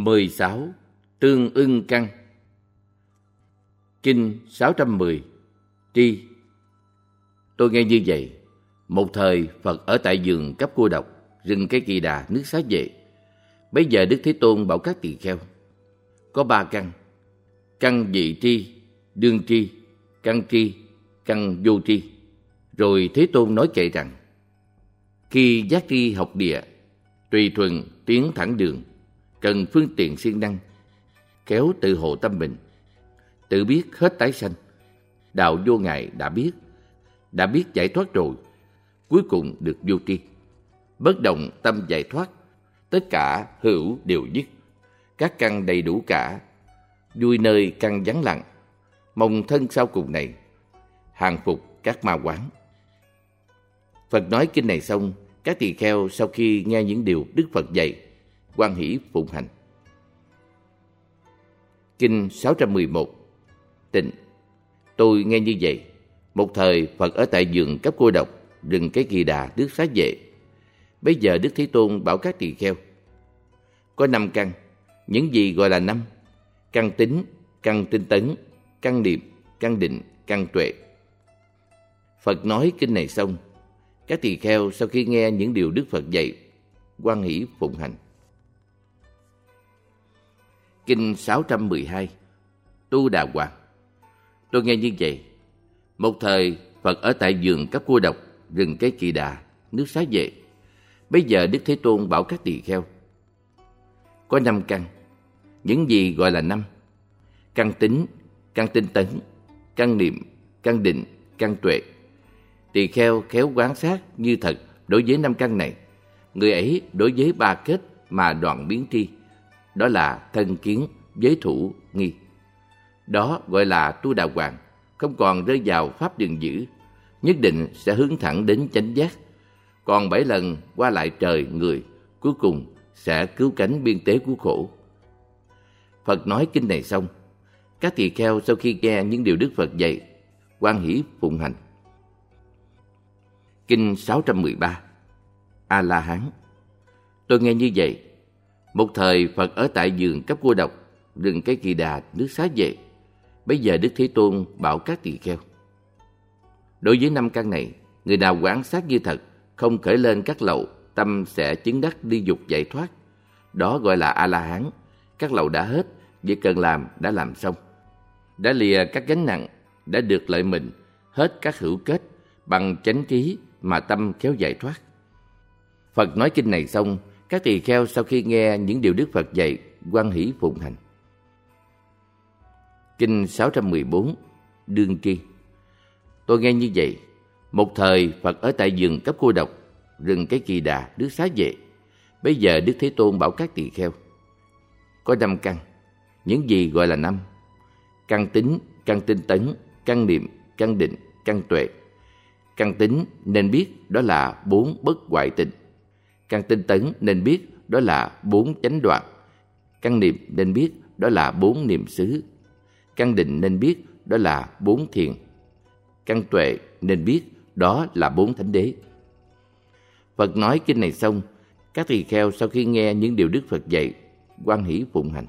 16. Tương ưng căn. Kinh 610. Tri. Tôi nghe như vậy. Một thời Phật ở tại vườn Cấp Cô Độc, rừng Cây Kỳ Đà, nước Xá Vệ. Bấy giờ Đức Thế Tôn bảo các tỳ kheo: có 3 căn: căn vị tri, đương tri, căn tri, căn vô tri. Rồi Thế Tôn nói kệ rằng: khi giác tri học địa, tùy thuận tiến thẳng đường, cần phương tiện siêng năng, khéo tự hộ tâm mình, tự biết hết tái sanh. Đạo vô ngại đã biết giải thoát rồi, cuối cùng được vô tri. Bất động tâm giải thoát, tất cả hữu đều dứt, các căn đầy đủ cả, vui nơi căn vắng lặng, mong thân sau cùng này, hàng phục các ma quán. Phật nói kinh này xong, các tỳ kheo sau khi nghe những điều Đức Phật dạy, hoan hỷ phụng hành. Kinh 611. Tịnh. Tôi nghe như vậy. Một thời Phật ở tại vườn Cấp Cô Độc, rừng Cây Kỳ Đà, nước Xá Vệ. Bây giờ Đức Thế Tôn bảo các tỳ kheo: có 5 căn. Những gì gọi là 5? Căn tính, căn tinh tấn, căn niệm, căn định, căn tuệ. Phật nói kinh này xong, các tỳ kheo sau khi nghe những điều Đức Phật dạy, hoan hỷ phụng hành. Kinh 612. Tu Đà Hoàng. Tôi nghe như vậy. Một thời Phật ở tại vườn Cấp Cô Độc, rừng Cây Kỳ Đà, nước Xá Vệ. Bây giờ Đức Thế Tôn bảo các tỳ kheo: có 5 căn. Những gì gọi là 5? Căn tính, căn tinh tấn, căn niệm, căn định, căn tuệ. Tỳ kheo khéo quán sát như thật đối với 5 căn này. Người ấy đối với 3 kết mà đoạn biến tri, đó là thân kiến, giới thủ, nghi. Đó gọi là tu đà hoàng, không còn rơi vào pháp đường dữ, nhất định sẽ hướng thẳng đến chánh giác. Còn 7 lần qua lại trời người, cuối cùng sẽ cứu cánh biên tế của khổ. Phật nói kinh này xong, các tỳ kheo sau khi nghe những điều Đức Phật dạy, hoan hỷ phụng hành. Kinh 613. A La Hán. Tôi nghe như vậy. Một thời Phật ở tại vườn Cấp Cô Độc, rừng Cây Kỳ Đà, nước Xá Vệ. Bây giờ Đức Thế Tôn bảo các tỳ kheo: đối với 5 căn này, người nào quán sát như thật, không khởi lên các lậu, tâm sẽ chứng đắc ly dục giải thoát. Đó gọi là A La Hán. Các lậu đã hết, việc cần làm đã làm xong, đã lìa các gánh nặng, đã được lợi mình, hết các hữu kết, bằng chánh trí mà tâm khéo giải thoát. Phật nói kinh này xong, các tỳ kheo sau khi nghe những điều Đức Phật dạy, hoan hỷ phụng hành. Kinh 614. Đương tri. Tôi nghe như vậy. Một thời Phật ở tại vườn Cấp Cô Độc, rừng Cây Kỳ Đà, nước Xá Vệ. Bây giờ Đức Thế Tôn bảo các tỳ kheo: có 5 căn. Những gì gọi là 5? Căn tính, căn tinh tấn, căn niệm, căn định, căn tuệ. Căn tính nên biết đó là 4 bất hoại tịnh. Căn tinh tấn nên biết đó là 4 chánh đoạn. Căn niệm nên biết đó là 4 niệm xứ. Căn định nên biết đó là 4 thiền. Căn tuệ nên biết đó là 4 thánh đế. Phật nói kinh này xong, các tỳ kheo sau khi nghe những điều Đức Phật dạy, hoan hỷ phụng hành.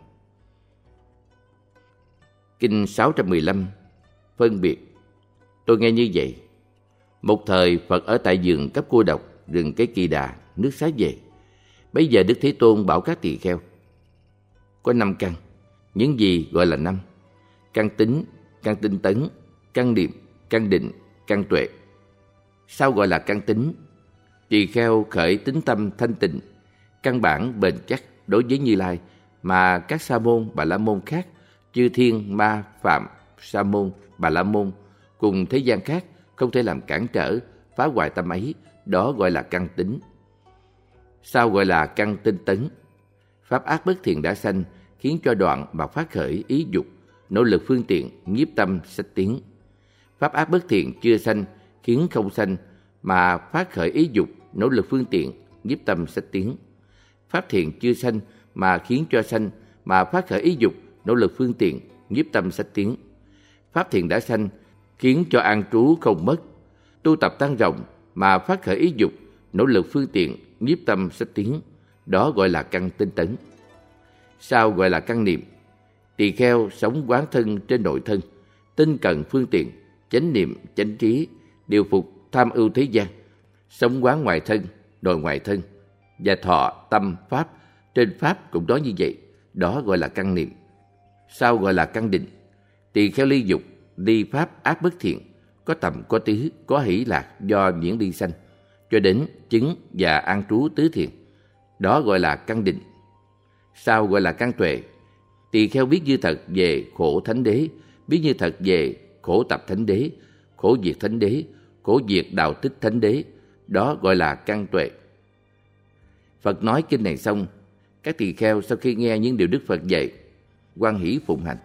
Kinh 615. Phân biệt. Tôi nghe như vậy. Một thời Phật ở tại vườn Cấp Cô Độc, rừng Cây Kỳ Đà, nước Xá Vệ. Bây giờ Đức Thế Tôn bảo các tỳ kheo: có 5 căn. Những gì gọi là 5? Căn tính, căn tinh tấn, căn niệm, căn định, căn tuệ. Sao gọi là căn tính? Tỳ kheo khởi tính tâm thanh tịnh, căn bản bền chắc đối với Như Lai mà các sa môn, bà la môn khác, chư thiên, ma, phạm, sa môn, bà la môn cùng thế gian khác không thể làm cản trở, phá hoại tâm ấy. Đó gọi là căn tính. Sao gọi là căn tinh tấn? Pháp ác bất thiện đã sanh, khiến cho đoạn mà phát khởi ý dục, nỗ lực phương tiện, nhiếp tâm, sách tiến. Pháp ác bất thiện chưa sanh, khiến không sanh, mà phát khởi ý dục, nỗ lực phương tiện, nhiếp tâm, sách tiến. Pháp thiện chưa sanh, mà khiến cho sanh, mà phát khởi ý dục, nỗ lực phương tiện, nhiếp tâm, sách tiến. Pháp thiện đã sanh, khiến cho an trú không mất. Tu tập tăng rộng, mà phát khởi ý dục, nỗ lực phương tiện, nhiếp tâm, sách tiến. Đó gọi là căn tinh tấn. sao gọi là căn niệm? Tỳ kheo sống quán thân trên nội thân, tinh cần phương tiện, chánh niệm, chánh trí, điều phục tham ưu thế gian, sống quán ngoài thân, đòi ngoài thân, và thọ tâm pháp, trên pháp cũng nói như vậy, đó gọi là căn niệm. Sao gọi là căn định? Tỳ kheo ly dục, ly pháp ác bất thiện, có tầm có tứ, có hỷ lạc do nhiễn ly sanh, cho đến chứng và an trú tứ thiện, đó gọi là căn định. Sao gọi là căn tuệ? Tỳ kheo biết như thật về khổ thánh đế, biết như thật về khổ tập thánh đế, khổ diệt thánh đế, khổ diệt đạo tích thánh đế, đó gọi là căn tuệ. Phật nói kinh này xong, các tỳ kheo sau khi nghe những điều Đức Phật dạy, hoan hỷ phụng hành.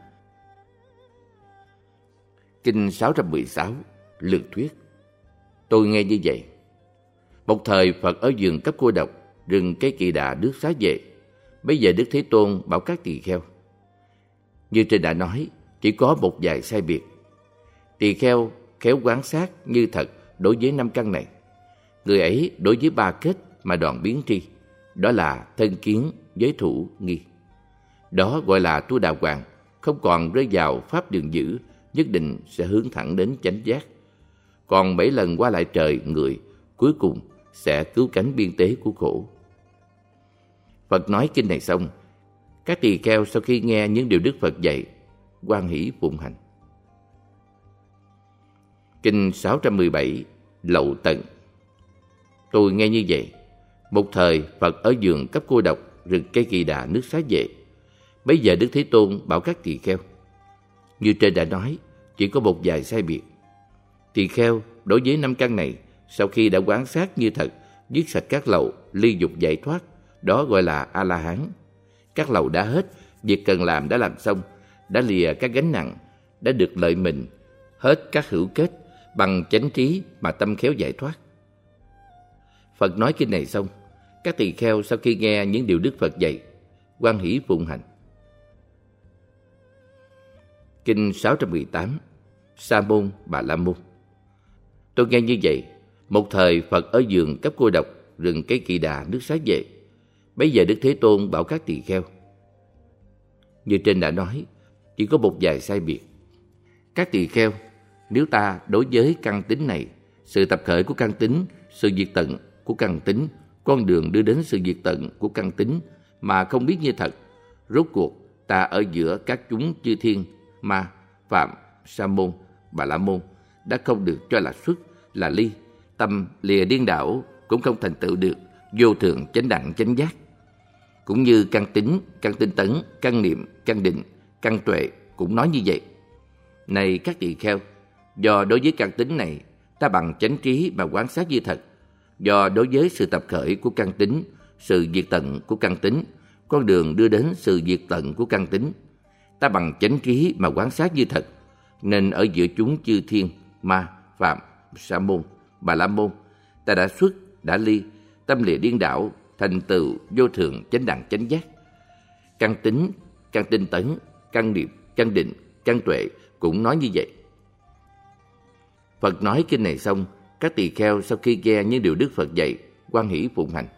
Kinh 616, Lược thuyết. Tôi nghe như vậy. Một thời Phật ở vườn Cấp Cô Độc, rừng cây Kỳ Đà nước Xá Vệ. Bây giờ Đức Thế Tôn bảo các tỳ kheo. Như trên đã nói, chỉ có một vài sai biệt. Tỳ kheo khéo quán sát như thật đối với 5 căn này. Người ấy đối với 3 kết mà đoạn biến tri, đó là thân kiến, giới thủ, nghi. Đó gọi là tu đà hoàng, không còn rơi vào pháp đường dữ, nhất định sẽ hướng thẳng đến chánh giác. Còn 7 lần qua lại trời, người, cuối cùng sẽ cứu cánh biên tế của khổ. Phật nói kinh này xong, các tỳ kheo sau khi nghe những điều Đức Phật dạy, hoan hỷ phụng hành. Kinh 617, Lậu Tận. Tôi nghe như vậy. Một thời Phật ở vườn Cấp Cô Độc, rừng cây Kỳ Đà nước Xá Vệ. Bây giờ Đức Thế Tôn bảo các tỳ kheo. Như trên đã nói, chỉ có một vài sai biệt. Tỳ kheo đối với 5 căn này, sau khi đã quán sát như thật, dứt sạch các lậu, ly dục giải thoát, đó gọi là A-la-hán. Các lậu đã hết, việc cần làm đã làm xong, đã lìa các gánh nặng, đã được lợi mình, hết các hữu kết, bằng chánh trí mà tâm khéo giải thoát. Phật nói kinh này xong, các tỳ kheo sau khi nghe những điều Đức Phật dạy, hoan hỷ phụng hành. Kinh 618, Sa môn Bà la môn. Tôi nghe như vậy. Một thời Phật ở vườn Cấp Cô Độc, rừng cây Kỳ Đà nước Xá Vệ. Bây giờ Đức Thế Tôn bảo các tỳ kheo. Như trên đã nói, chỉ có một vài sai biệt. Các tỳ kheo, nếu ta đối với căn tính này, sự tập khởi của căn tính, sự diệt tận của căn tính, con đường đưa đến sự diệt tận của căn tính mà không biết như thật, rốt cuộc ta ở giữa các chúng chư thiên, ma, phạm, sa môn, bà la môn đã không được cho là xuất, là ly, tâm lìa điên đảo cũng không thành tựu được vô thượng chánh đẳng chánh giác. Cũng như căn tính, căn tinh tấn, căn niệm, căn định, căn tuệ cũng nói như vậy. Này các tỳ kheo, do đối với căn tính này, ta bằng chánh trí mà quán sát như thật. Do đối với sự tập khởi của căn tính, sự diệt tận của căn tính, con đường đưa đến sự diệt tận của căn tính, ta bằng chánh trí mà quán sát như thật, nên ở giữa chúng chư thiên, ma, phạm, sa môn, bà la môn, ta đã xuất, đã ly, tâm lìa điên đảo, thành tựu vô thượng chánh đẳng chánh giác. Căn tính, căn tinh tấn, căn niệm, căn định, căn tuệ cũng nói như vậy. Phật nói kinh này xong, các tỳ kheo sau khi nghe những điều Đức Phật dạy, hoan hỷ phụng hành.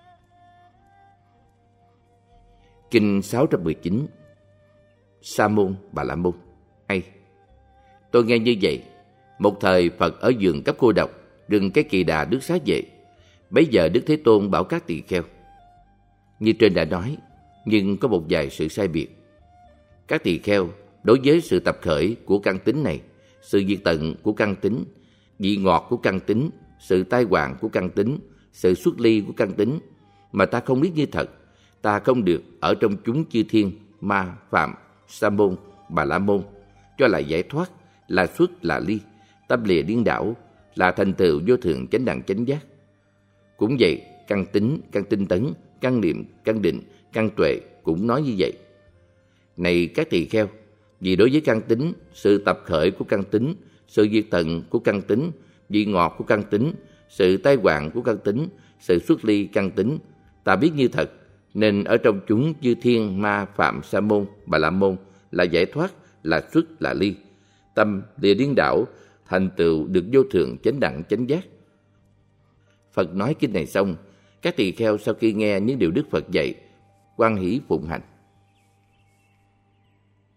Kinh 619, Sa môn Bà la môn. Hay, tôi nghe như vậy. Một thời Phật ở vườn Cấp Cô Độc, rừng cái Kỳ Đà nước Xá Vệ. Bấy giờ Đức Thế Tôn bảo các tỳ kheo. Như trên đã nói, nhưng có một vài sự sai biệt. Các tỳ kheo đối với sự tập khởi của căn tính này, sự diệt tận của căn tính, vị ngọt của căn tính, sự tai hoạn của căn tính, sự xuất ly của căn tính mà ta không biết như thật, ta không được ở trong chúng chư thiên, ma, phạm, sa môn, bà la môn, cho là giải thoát, là xuất, là ly, tâm lìa điên đảo, là thành tựu vô thượng chánh đẳng chánh giác. Cũng vậy, căn tính, căn tinh tấn, căn niệm, căn định, căn tuệ cũng nói như vậy. Này các tỳ kheo, vì đối với căn tính, sự tập khởi của căn tính, sự diệt tận của căn tính, vị ngọt của căn tính, sự tai hoạn của căn tính, sự xuất ly căn tính, ta biết như thật, nên ở trong chúng chư thiên, ma, phạm, sa môn, bà la môn là giải thoát, là xuất, là ly, tâm lìa điên đảo, thành tựu được vô thượng chánh đẳng chánh giác. Phật nói kinh này xong, các tỳ kheo sau khi nghe những điều Đức Phật dạy, hoan hỷ phụng hành.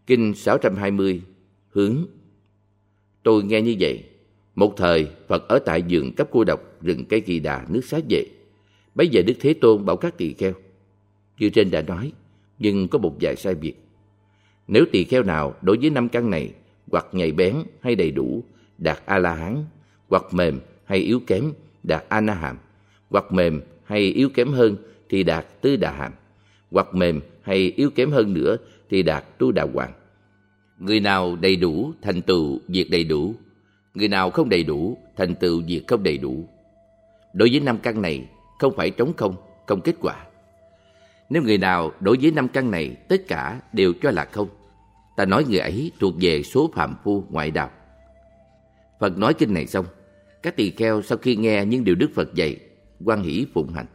Kinh 620, hướng. Tôi nghe như vậy. Một thời, Phật ở tại vườn cấp cô độc, rừng cây Kỳ Đà, nước Xá Vệ. Bấy giờ Đức Thế Tôn bảo các tỳ kheo. Như trên đã nói, nhưng có một vài sai biệt. Nếu tỳ kheo nào đối với 5 căn này, hoặc nhạy bén hay đầy đủ, đạt A-la-hán, hoặc mềm hay yếu kém, đạt A-na-hàm, hoặc mềm hay yếu kém hơn thì đạt Tư Đà Hàm, hoặc mềm hay yếu kém hơn nữa thì đạt Tu Đà Hoàng. Người nào đầy đủ thành tựu việc đầy đủ, người nào không đầy đủ thành tựu việc không đầy đủ. Đối với 5 căn này không phải trống không, không kết quả. Nếu người nào đối với 5 căn này tất cả đều cho là không, ta nói người ấy thuộc về số phàm phu ngoại đạo. Phật nói kinh này xong, các tỳ kheo sau khi nghe những điều Đức Phật dạy, hoan hỷ phụng hành.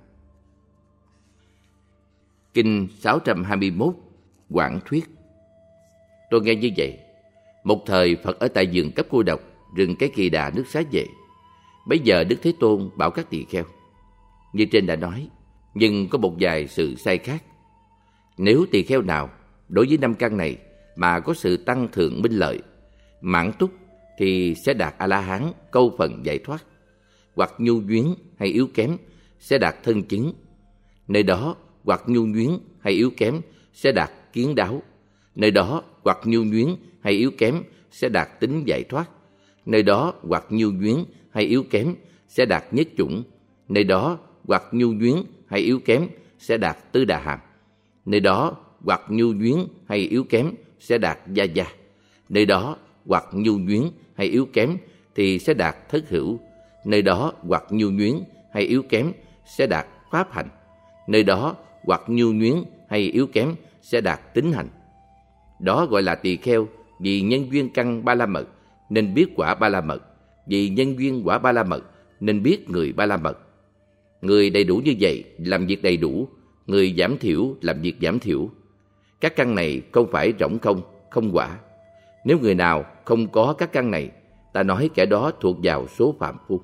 Kinh 621, Quảng Thuyết. Tôi nghe như vậy. Một thời Phật ở tại vườn cấp cô độc, rừng cái Kỳ Đà, nước Xá Vệ. Bấy giờ Đức Thế Tôn bảo các tỳ kheo. Như trên đã nói, nhưng có một vài sự sai khác. Nếu tỳ kheo nào đối với 5 căn này mà có sự tăng thượng minh lợi, mãn túc, thì sẽ đạt A-la-hán, câu phần giải thoát. Hoặc nhu nhuyến hay yếu kém sẽ đạt thân chứng. Nơi đó hoặc nhu nhuyến hay yếu kém sẽ đạt kiến đáo. Nơi đó hoặc nhu nhuyến hay yếu kém sẽ đạt tính giải thoát. Nơi đó hoặc nhu nhuyến hay yếu kém sẽ đạt nhất chủng. Nơi đó hoặc nhu nhuyến hay yếu kém sẽ đạt Tư Đà Hàm. Nơi đó hoặc nhu nhuyến hay yếu kém sẽ đạt Gia Gia. Nơi đó hoặc nhu nhuyến hay yếu kém thì sẽ đạt Thất Hữu. Nơi đó hoặc nhu nhuyến hay yếu kém sẽ đạt Pháp Hành. Nơi đó hoặc nhu nhuyến hay yếu kém sẽ đạt Tính Hành. Đó gọi là tỳ kheo vì nhân duyên căn Ba La Mật nên biết quả Ba La Mật, vì nhân duyên quả Ba La Mật nên biết người Ba La Mật. Người đầy đủ như vậy làm việc đầy đủ, người giảm thiểu làm việc giảm thiểu. Các căn này không phải rỗng không, không quả. Nếu người nào không có các căn này, ta nói kẻ đó thuộc vào số phàm phu.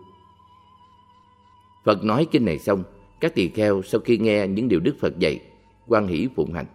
Phật nói kinh này xong, các tỳ kheo sau khi nghe những điều Đức Phật dạy, hoan hỷ phụng hành.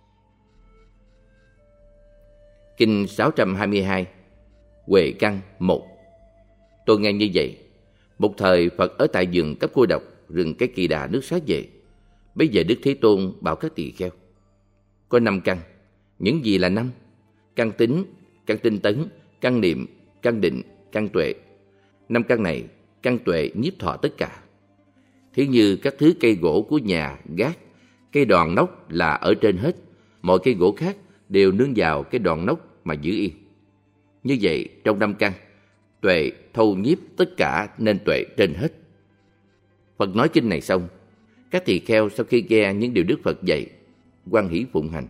Kinh 622, Huệ Căn 1. Tôi nghe như vậy. Một thời Phật ở tại vườn cấp cô độc, rừng cái Kỳ Đà, nước Xá Vệ. Bây giờ Đức Thế Tôn bảo các tỳ kheo. Có 5 căn. Những gì là 5? Căn tính, căn tinh tấn, căn niệm, căn định, căn tuệ. 5 căn này, căn tuệ nhiếp thọ tất cả. Thí như các thứ cây gỗ của nhà, gác, cây đòn nóc là ở trên hết. Mọi cây gỗ khác đều nương vào cái đòn nóc mà giữ yên. Như vậy, trong 5 căn, tuệ thâu nhiếp tất cả nên tuệ trên hết. Phật nói kinh này xong, các tỳ kheo sau khi nghe những điều Đức Phật dạy, hoan hỷ phụng hành.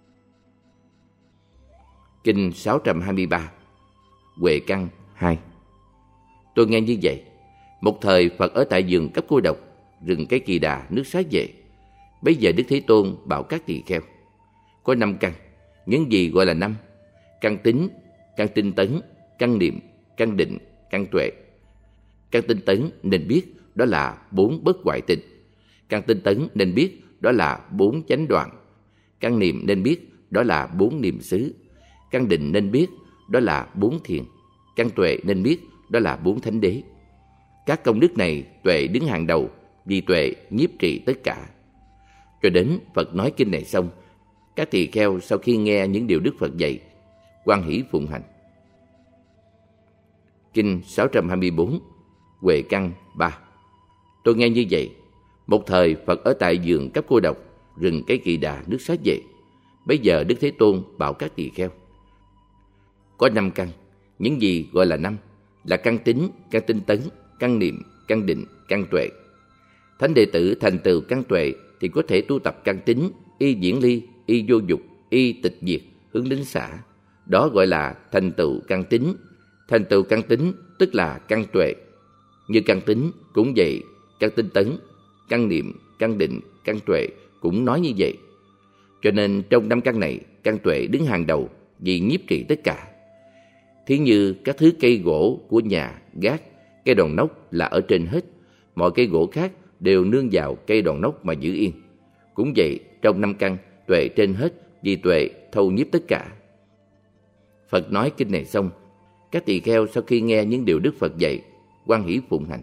Kinh 623, Huệ Căn 2. Tôi nghe như vậy. Một thời Phật ở tại vườn cấp cô độc, rừng cái Kỳ Đà, nước Xá Vệ. Bây giờ Đức Thế Tôn bảo các tỳ kheo. Có 5 căn. Những gì gọi là 5? Căn tính, căn tinh tấn, căn niệm, căn định, căn tuệ. Căn tinh tấn nên biết đó là 4 bất hoại tịch. Căn tinh tấn nên biết đó là 4 chánh đoạn. Căn niệm nên biết đó là 4 niệm xứ. Căn định nên biết đó là 4 thiền. Căn tuệ nên biết đó là 4 thánh đế. Các công đức này tuệ đứng hàng đầu, vì tuệ nhiếp trị tất cả. Cho đến Phật nói kinh này xong, các tỳ kheo sau khi nghe những điều Đức Phật dạy, hoan hỷ phụng hành. Kinh 624, Huệ Căn 3. Tôi nghe như vậy. Một thời Phật ở tại vườn cấp cô độc, rừng cái Kỳ Đà, nước Xá Vệ. Bây giờ Đức Thế Tôn bảo các tỳ kheo. Có 5 căn. Những gì gọi là 5? Là căn tính, căn tinh tấn, căn niệm, căn định, căn tuệ. Thánh đệ tử thành tựu căn tuệ thì có thể tu tập căn tính, y diễn ly, y vô dục, y tịch diệt, hướng đến xả. Đó gọi là thành tựu căn tính. Thành tựu căn tính tức là căn tuệ. Như căn tính cũng vậy, căn tinh tấn, căn niệm, căn định, căn tuệ cũng nói như vậy. Cho nên trong 5 căn này, căn tuệ đứng hàng đầu vì nhiếp trị tất cả. Thí như các thứ cây gỗ của nhà, gác, cây đòn nóc là ở trên hết. Mọi cây gỗ khác đều nương vào cây đòn nóc mà giữ yên. Cũng vậy, trong 5 căn, tuệ trên hết vì tuệ thâu nhiếp tất cả. Phật nói kinh này xong, các tỳ kheo sau khi nghe những điều Đức Phật dạy, hoan hỷ phụng hành.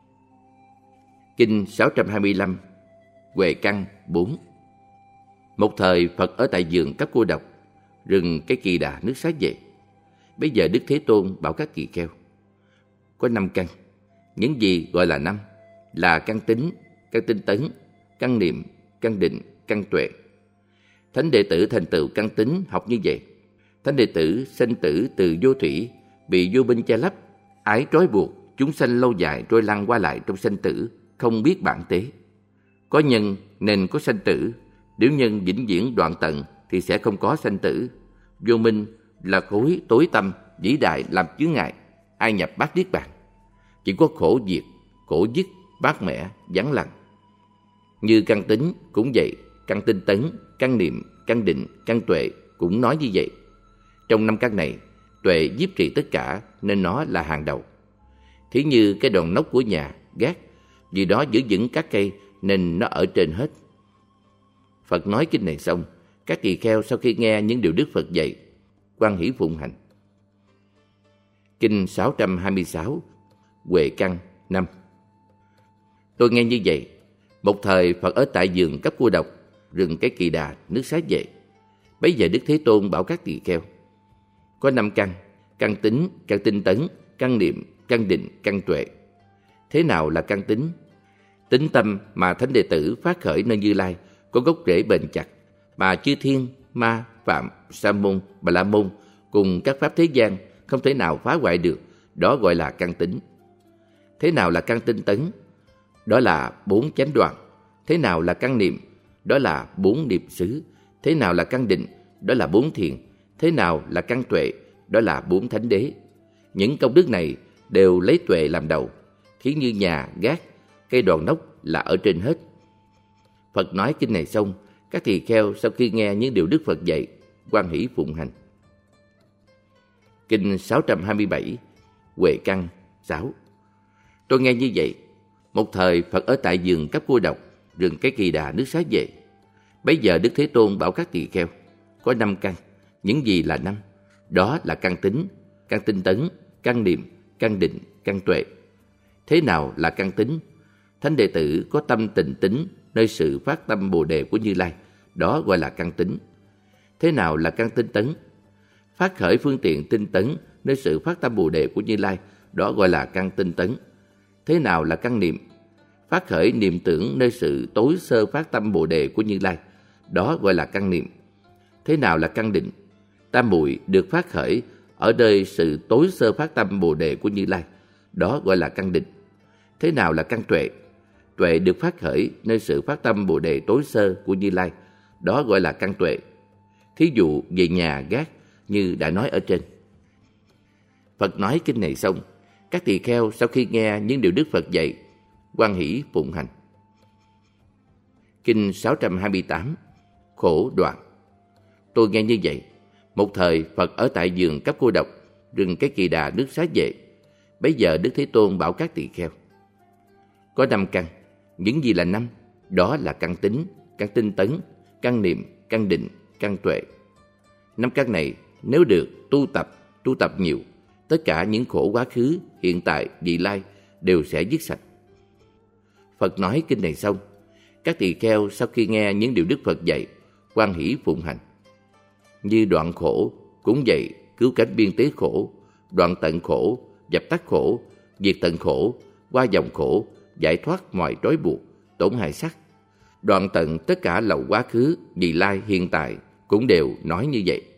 Kinh 625, Huệ Căn 4. Một thời Phật ở tại vườn Cấp Cô Độc, rừng Cái Kỳ Đà, nước Xá Vệ. Bây giờ Đức Thế Tôn bảo các tỳ kheo: có 5 căn. Những gì gọi là 5 là căn tính, căn tinh tấn, căn niệm, căn định, căn tuệ. Thánh đệ tử thành tựu căn tính học như vậy. Thánh đệ tử sanh tử từ vô thủy, bị vô minh che lấp, ái trói buộc, chúng sanh lâu dài trôi lăn qua lại trong sanh tử, không biết bản tế. Có nhân nên có sanh tử, nếu nhân vĩnh viễn đoạn tận thì sẽ không có sanh tử. Vô minh là khối tối tăm vĩ đại làm chướng ngại, ai nhập bát niết bàn. Chỉ có khổ diệt, khổ dứt, bát mẻ, vắng lặng. Như căn tính cũng vậy, căn tinh tấn, căn niệm, căn định, căn tuệ cũng nói như vậy. Trong 5 căn này, tuệ nhiếp trị tất cả nên nó là hàng đầu. Thí như cái đòn nóc của nhà, gác, vì đó giữ vững các cây nên nó ở trên hết. Phật nói kinh này xong, các tỳ kheo sau khi nghe những điều Đức Phật dạy, hoan hỷ phụng hành. Kinh 626, Huệ Căn 5. Tôi nghe như vậy. Một thời Phật ở tại vườn Cấp Cô Độc, rừng Cái Kỳ Đà, nước Xá Vệ. Bấy giờ Đức Thế Tôn bảo các tỳ kheo: có 5 căn: căn tính, căn tinh tấn, căn niệm, căn định, căn tuệ. Thế nào là căn tính? Tính tâm mà thánh đệ tử phát khởi nơi Như Lai có gốc rễ bền chặt, mà chư thiên, ma, phạm, sa môn, bà la môn cùng các pháp thế gian không thể nào phá hoại được, đó gọi là căn tính. Thế nào là căn tinh tấn? Đó là 4 chánh đoạn. Thế nào là căn niệm? Đó là 4 niệm xứ. Thế nào là căn định? Đó là 4 thiền. Thế nào là căn tuệ? Đó là 4 thánh đế. Những công đức này đều lấy tuệ làm đầu. Thí như nhà, gác, cây đòn nóc là ở trên hết. Phật nói kinh này xong, các tỳ kheo sau khi nghe những điều Đức Phật dạy, hoan hỷ phụng hành. Kinh 627, Huệ Căn 6. Tôi nghe như vậy. Một thời Phật ở tại vườn Cấp Cô Độc, rừng Cái Kỳ Đà, nước Xá Vệ. Bấy giờ Đức Thế Tôn bảo các tỳ kheo: có 5 căn. Những gì là 5? Đó là căn tính, căn tinh tấn, căn niệm, căn định, căn tuệ. Thế nào là căn tính? Thánh đệ tử có tâm tình tín nơi sự phát tâm Bồ Đề của Như Lai, đó gọi là căn tính. Thế nào là căn tinh tấn? Phát khởi phương tiện tinh tấn nơi sự phát tâm Bồ Đề của Như Lai, đó gọi là căn tinh tấn. Thế nào là căn niệm? Phát khởi niệm tưởng nơi sự tối sơ phát tâm Bồ Đề của Như Lai, đó gọi là căn niệm. Thế nào là căn định? Tam muội được phát khởi ở nơi sự tối sơ phát tâm Bồ Đề của Như Lai, đó gọi là căn định. Thế nào là căn tuệ? Tuệ được phát khởi nơi sự phát tâm Bồ Đề tối sơ của Như Lai, đó gọi là căn tuệ. Thí dụ về nhà, gác như đã nói ở trên. Phật nói kinh này xong, các tỳ kheo sau khi nghe những điều Đức Phật dạy, hoan hỷ phụng hành. Kinh 628, Khổ Đoạn. Tôi nghe như vậy. Một thời Phật ở tại vườn Cấp Cô Độc, rừng Cái Kỳ Đà, nước Xá Vệ. Bấy giờ Đức Thế Tôn bảo các tỳ kheo: có 5 căn. Những gì là 5? Đó là căn tính, căn tinh tấn, căn niệm, căn định, căn tuệ. 5 căn này nếu được tu tập nhiều, tất cả những khổ quá khứ, hiện tại, vị lai đều sẽ dứt sạch. Phật nói kinh này xong, các tỳ kheo sau khi nghe những điều Đức Phật dạy, hoan hỷ phụng hành. Như đoạn khổ, cũng vậy, cứu cánh biên tế khổ, đoạn tận khổ, dập tắt khổ, diệt tận khổ, qua dòng khổ, giải thoát mọi trói buộc, tổn hại sắc. Đoạn tận tất cả lậu quá khứ, vị lai, hiện tại cũng đều nói như vậy.